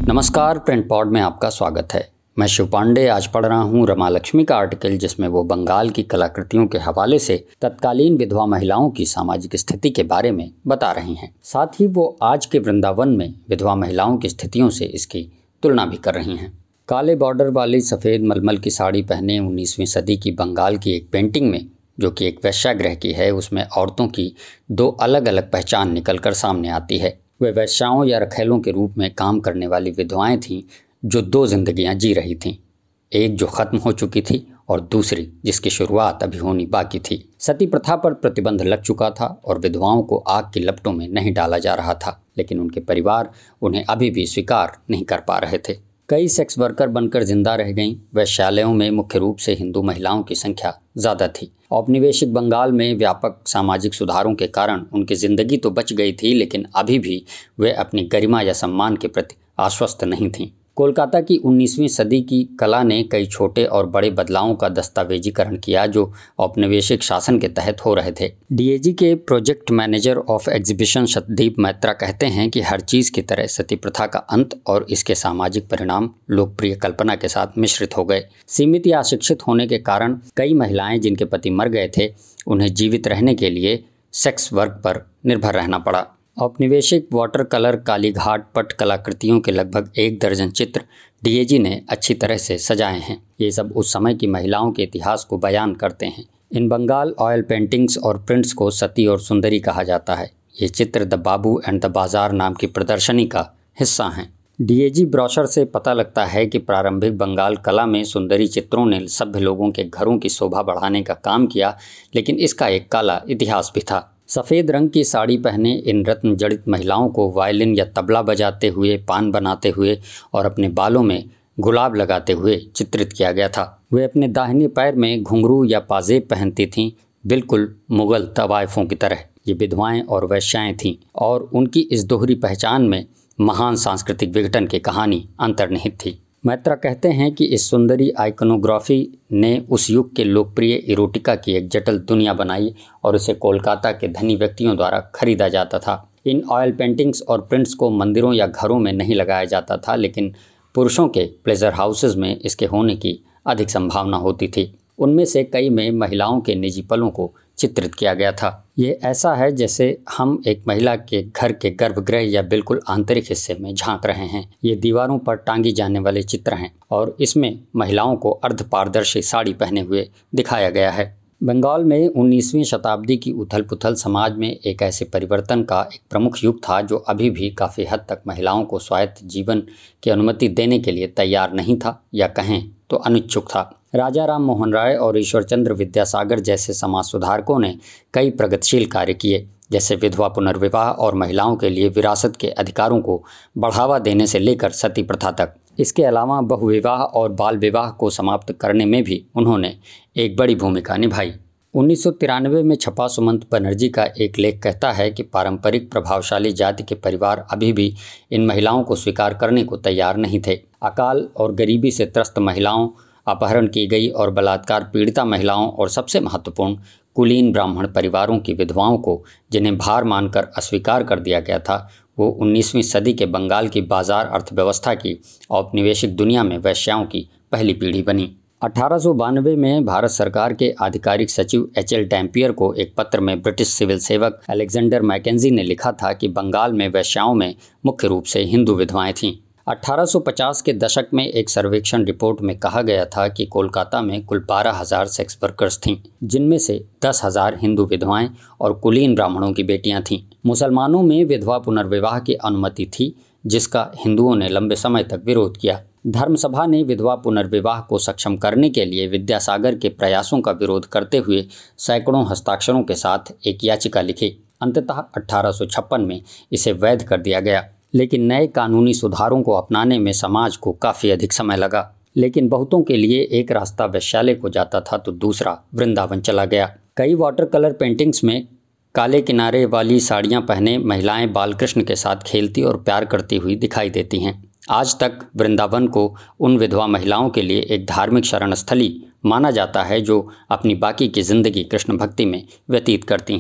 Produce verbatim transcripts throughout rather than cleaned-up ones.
नमस्कार, print pod में आपका स्वागत है। मैं शिव पांडे आज पढ़ रहा हूँ रमा लक्ष्मी का आर्टिकल, जिसमें वो बंगाल की कलाकृतियों के हवाले से तत्कालीन विधवा महिलाओं की सामाजिक स्थिति के बारे में बता रही हैं। साथ ही वो आज के वृंदावन में विधवा महिलाओं की स्थितियों से इसकी तुलना भी कर रही हैं। काले बॉर्डर वाली सफ़ेद मलमल की साड़ी पहने उन्नीसवीं सदी की बंगाल की एक पेंटिंग में, जो कि एक वेश्यागृह की है, उसमें औरतों की दो अलग अलग पहचान निकलकर सामने आती है। वे वेश्याओं या रखेलों के रूप में काम करने वाली विधवाएं थीं जो दो जिंदगियां जी रही थीं, एक जो खत्म हो चुकी थी और दूसरी जिसकी शुरुआत अभी होनी बाकी थी। सती प्रथा पर प्रतिबंध लग चुका था और विधवाओं को आग की लपटों में नहीं डाला जा रहा था, लेकिन उनके परिवार उन्हें अभी भी स्वीकार नहीं कर पा रहे थे। कई सेक्स वर्कर बनकर जिंदा रह गईं। वैश्यालयों में मुख्य रूप से हिंदू महिलाओं की संख्या ज़्यादा थी। औपनिवेशिक बंगाल में व्यापक सामाजिक सुधारों के कारण उनकी ज़िंदगी तो बच गई थी, लेकिन अभी भी वे अपनी गरिमा या सम्मान के प्रति आश्वस्त नहीं थीं। कोलकाता की उन्नीसवीं सदी की कला ने कई छोटे और बड़े बदलावों का दस्तावेजीकरण किया जो औपनिवेशिक शासन के तहत हो रहे थे। डीएजी के project manager of exhibition Satdeep Maitra कहते हैं कि हर चीज़ की तरह सती प्रथा का अंत और इसके सामाजिक परिणाम लोकप्रिय कल्पना के साथ मिश्रित हो गए। सीमित या अशिक्षित होने के कारण कई महिलाएं जिनके पति मर गए थे, उन्हें जीवित रहने के लिए सेक्स वर्क पर निर्भर रहना पड़ा। औपनिवेशिक वाटर कलर काली घाट पट कलाकृतियों के लगभग एक दर्जन चित्र डीएजी ने अच्छी तरह से सजाए हैं। ये सब उस समय की महिलाओं के इतिहास को बयान करते हैं। इन बंगाल ऑयल पेंटिंग्स और प्रिंट्स को सती और सुंदरी कहा जाता है। ये चित्र द बाबू एंड द बाजार नाम की प्रदर्शनी का हिस्सा हैं। डीएजी ब्रोशर से पता लगता है कि प्रारंभिक बंगाल कला में सुंदरी चित्रों ने सभ्य लोगों के घरों की शोभा बढ़ाने का काम किया, लेकिन इसका एक काला इतिहास भी था। सफ़ेद रंग की साड़ी पहने इन रत्न जड़ित महिलाओं को वायलिन या तबला बजाते हुए, पान बनाते हुए और अपने बालों में गुलाब लगाते हुए चित्रित किया गया था। वे अपने दाहिने पैर में घुंघरू या पाजेब पहनती थीं, बिल्कुल मुगल तवाइफों की तरह। ये विधवाएं और वैश्याएं थीं और उनकी इस दोहरी पहचान में महान सांस्कृतिक विघटन की कहानी अंतर्निहित थी। मैत्रा कहते हैं कि इस सुंदरी आइकनोग्राफी ने उस युग के लोकप्रिय इरोटिका की एक जटिल दुनिया बनाई और उसे कोलकाता के धनी व्यक्तियों द्वारा खरीदा जाता था। इन ऑयल पेंटिंग्स और प्रिंट्स को मंदिरों या घरों में नहीं लगाया जाता था, लेकिन पुरुषों के प्लेजर हाउसेज में इसके होने की अधिक संभावना होती थी। उनमें से कई में महिलाओं के निजी पलों को चित्रित किया गया था। ये ऐसा है जैसे हम एक महिला के घर के गर्भगृह या बिल्कुल आंतरिक हिस्से में झांक रहे हैं। ये दीवारों पर टांगी जाने वाले चित्र हैं और इसमें महिलाओं को अर्ध पारदर्शी साड़ी पहने हुए दिखाया गया है। बंगाल में उन्नीसवीं शताब्दी की उथल पुथल समाज में एक ऐसे परिवर्तन का एक प्रमुख युग था जो अभी भी काफ़ी हद तक महिलाओं को स्वायत्त जीवन की अनुमति देने के लिए तैयार नहीं था, या कहें तो अनिच्छुक था। राजा राम मोहन राय और ईश्वरचंद्र विद्यासागर जैसे समाज सुधारकों ने कई प्रगतिशील कार्य किए, जैसे विधवा पुनर्विवाह और महिलाओं के लिए विरासत के अधिकारों को बढ़ावा देने से लेकर सती प्रथा तक। इसके अलावा बहुविवाह और बाल विवाह को समाप्त करने में भी उन्होंने एक बड़ी भूमिका निभाई। उन्नीस सौ तिरानवे में छपा सुमंत बनर्जी का एक लेख कहता है कि पारंपरिक प्रभावशाली जाति के परिवार अभी भी इन महिलाओं को स्वीकार करने को तैयार नहीं थे। अकाल और गरीबी से त्रस्त महिलाओं, अपहरण की गई और बलात्कार पीड़िता महिलाओं और सबसे महत्वपूर्ण कुलीन ब्राह्मण परिवारों की विधवाओं को जिन्हें भार मानकर अस्वीकार कर दिया गया था, वो उन्नीसवीं सदी के बंगाल की बाजार अर्थव्यवस्था की औपनिवेशिक दुनिया में वैश्याओं की पहली पीढ़ी बनी। अठारह सौ बानवे में भारत सरकार के आधिकारिक सचिव एच एल डैम्पियर को एक पत्र में ब्रिटिश सिविल सेवक अलेक्जेंडर मैकेंजी ने लिखा था कि बंगाल में वैश्याओं में मुख्य रूप से हिंदू विधवाएं थीं। अठारह सौ पचास के दशक में एक सर्वेक्षण रिपोर्ट में कहा गया था कि कोलकाता में कुल बारह हज़ार सेक्स वर्कर्स थीं, जिनमें से दस हज़ार हिंदू विधवाएं और कुलीन ब्राह्मणों की बेटियां थीं। मुसलमानों में विधवा पुनर्विवाह की अनुमति थी, जिसका हिंदुओं ने लंबे समय तक विरोध किया। धर्मसभा ने विधवा पुनर्विवाह को सक्षम करने के लिए विद्यासागर के प्रयासों का विरोध करते हुए सैकड़ों हस्ताक्षरों के साथ एक याचिका लिखी। अंततः अठारह सौ छप्पन में इसे वैध कर दिया गया, लेकिन नए कानूनी सुधारों को अपनाने में समाज को काफ़ी अधिक समय लगा। लेकिन बहुतों के लिए एक रास्ता वैश्यालय को जाता था तो दूसरा वृंदावन चला गया। कई वाटर कलर पेंटिंग्स में काले किनारे वाली साड़ियाँ पहने महिलाएं बालकृष्ण के साथ खेलती और प्यार करती हुई दिखाई देती हैं। आज तक वृंदावन को उन विधवा महिलाओं के लिए एक धार्मिक शरण स्थली माना जाता है जो अपनी बाकी की ज़िंदगी कृष्ण भक्ति में व्यतीत करती हैं।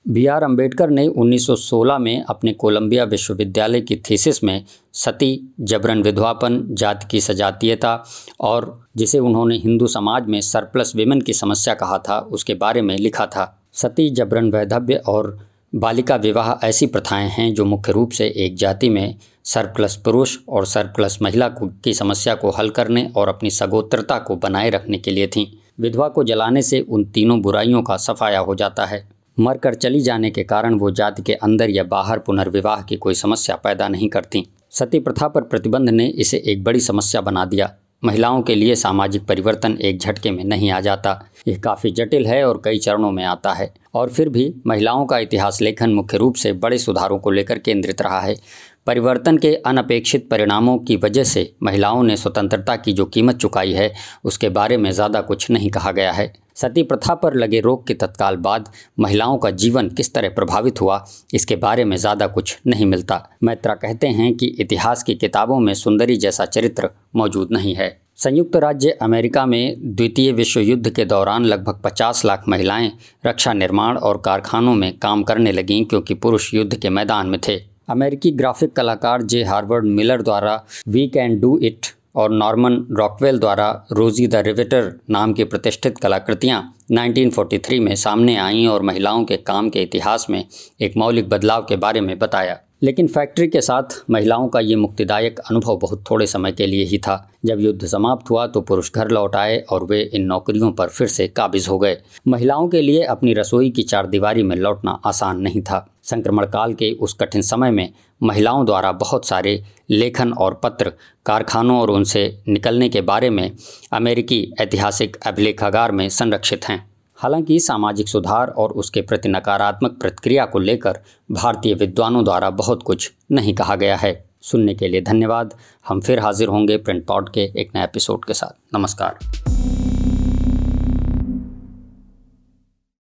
बी आर अम्बेडकर ने उन्नीस सौ सोलह में अपने कोलंबिया विश्वविद्यालय की थीसिस में सती, जबरन विधवापन, जाति की सजातीयता और जिसे उन्होंने हिंदू समाज में सरप्लस विमेन की समस्या कहा था, उसके बारे में लिखा था। सती, जबरन वैधव्य और बालिका विवाह ऐसी प्रथाएं हैं जो मुख्य रूप से एक जाति में सरप्लस पुरुष और सरप्लस महिला की समस्या को हल करने और अपनी सगोत्रता को बनाए रखने के लिए थीं। विधवा को जलाने से उन तीनों बुराइयों का सफाया हो जाता है। मरकर चली जाने के कारण वो जाति के अंदर या बाहर पुनर्विवाह की कोई समस्या पैदा नहीं करती। सती प्रथा पर प्रतिबंध ने इसे एक बड़ी समस्या बना दिया। महिलाओं के लिए सामाजिक परिवर्तन एक झटके में नहीं आ जाता। यह काफ़ी जटिल है और कई चरणों में आता है, और फिर भी महिलाओं का इतिहास लेखन मुख्य रूप से बड़े सुधारों को लेकर केंद्रित रहा है। परिवर्तन के अनपेक्षित परिणामों की वजह से महिलाओं ने स्वतंत्रता की जो कीमत चुकाई है, उसके बारे में ज़्यादा कुछ नहीं कहा गया है। सती प्रथा पर लगे रोक के तत्काल बाद महिलाओं का जीवन किस तरह प्रभावित हुआ, इसके बारे में ज़्यादा कुछ नहीं मिलता। मैत्रा कहते हैं कि इतिहास की किताबों में सुंदरी जैसा चरित्र मौजूद नहीं है। संयुक्त राज्य अमेरिका में द्वितीय विश्व युद्ध के दौरान लगभग पचास लाख महिलाएं रक्षा निर्माण और कारखानों में काम करने लगीं, क्योंकि पुरुष युद्ध के मैदान में थे। अमेरिकी ग्राफिक कलाकार जे हार्वर्ड मिलर द्वारा वी कैन डू इट और नॉर्मन रॉकवेल द्वारा रोजी द रिवेटर नाम की प्रतिष्ठित कलाकृतियाँ उन्नीस सौ तैंतालीस में सामने आईं और महिलाओं के काम के इतिहास में एक मौलिक बदलाव के बारे में बताया। लेकिन फैक्ट्री के साथ महिलाओं का ये मुक्तिदायक अनुभव बहुत थोड़े समय के लिए ही था। जब युद्ध समाप्त हुआ तो पुरुष घर लौट आए और वे इन नौकरियों पर फिर से काबिज हो गए। महिलाओं के लिए अपनी रसोई की चारदीवारी में लौटना आसान नहीं था। संक्रमण काल के उस कठिन समय में महिलाओं द्वारा बहुत सारे लेखन और पत्र कारखानों और उनसे निकलने के बारे में अमेरिकी ऐतिहासिक अभिलेखागार में संरक्षित हैं। हालांकि सामाजिक सुधार और उसके प्रति नकारात्मक प्रतिक्रिया को लेकर भारतीय विद्वानों द्वारा बहुत कुछ नहीं कहा गया है। सुनने के लिए धन्यवाद। हम फिर हाजिर होंगे प्रिंट पॉड के एक नए एपिसोड के साथ। नमस्कार।